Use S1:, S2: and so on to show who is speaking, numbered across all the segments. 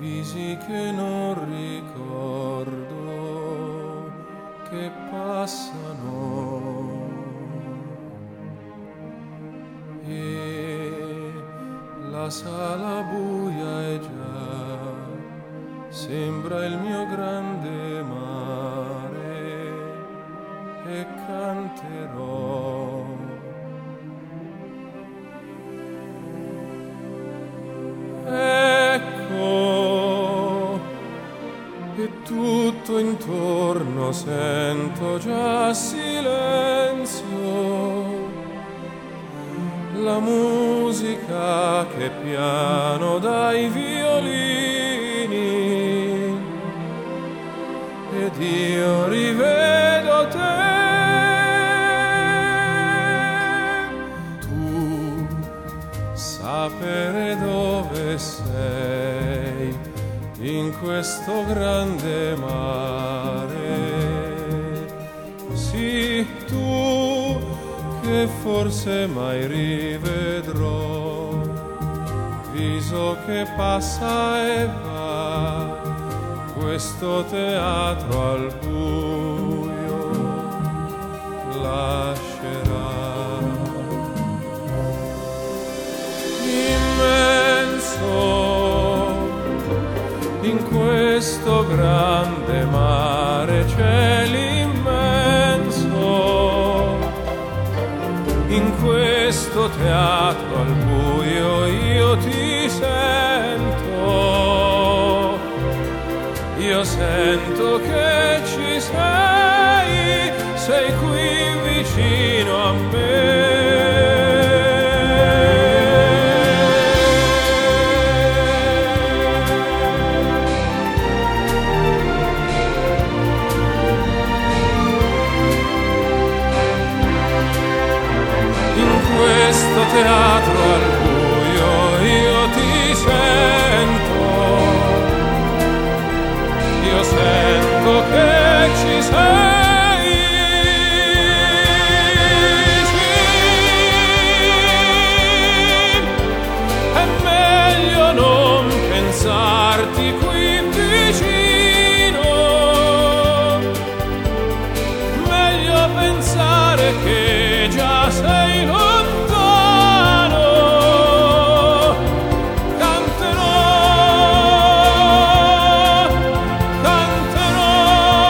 S1: visi che non ricordo, che passano, e la sala buia è già, sembra il mio grande mare, e canterò. Ecco, e tutto intorno sento già silenzio, la musica che piano dai violini, ed io rivedo te. Tu sapere dove sei in questo grande mare, sì, tu che forse mai rivedrò, viso che passa e va, questo teatro al buio lascerà. Immenso in questo grande mare c'è l'immenso, in questo teatro al buio io ti sento, io sento che ci sei, sei qui vicino a me. Questo teatro al buio io ti sento, io sento che ci sei, sì, è meglio non pensarti qui vicino, meglio pensare che già sei lontano, canterò, canterò,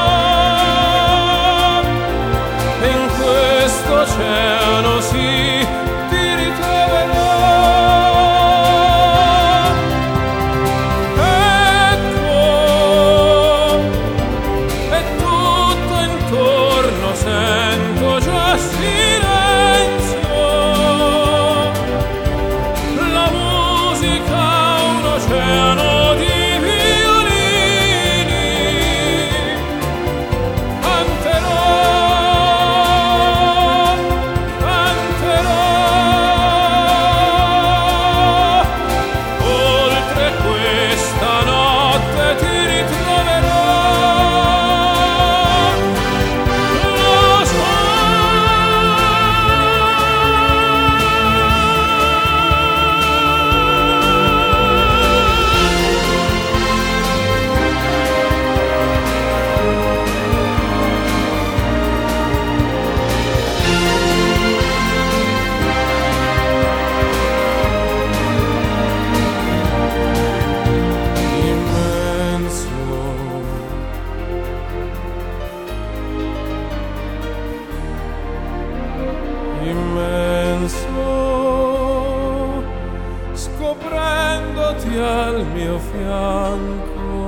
S1: e in questo oceano sì, ti ritroverò. Ecco, e tutto intorno sento già silenzio, la musica un oceano di violini, canterò, canterò, oltre questa notte ti ritroverò. Lo so. Immenso, scoprendoti al mio fianco,